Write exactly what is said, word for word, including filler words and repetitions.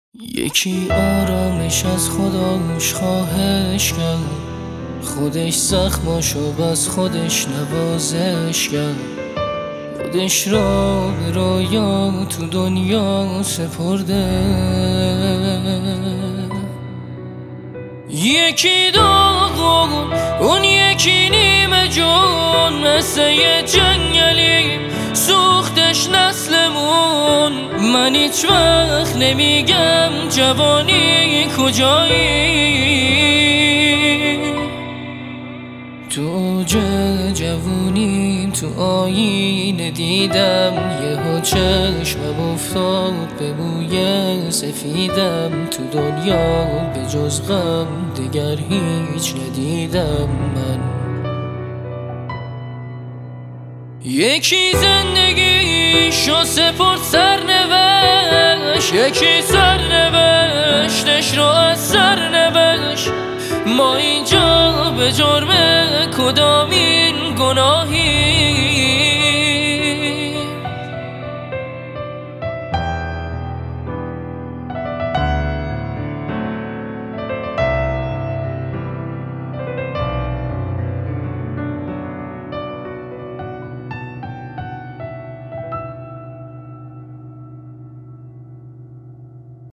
یکی آرامش از خداش خواهش کرد، خودش زخماشو بس خودش نوازش کرد، خودش را به رویا تو دنیا سپرده. یکی داغون اون یکی نیمه جون، مثل یه جنگلی سوختش نسلمون. من هیچ وقت نمیگم جوانی کجایی، تو اوج جوونیم تو آینه دیدم یهو چشمم افتاد به موی سفیدم. تو دنیا به جز غم دگر هیچ ندیدم من. یکی زندگیشو سپرد سرنوشت، یکی سرنوشتش رو از سرنوشت. ما اینجا به جرم کدامین گناهی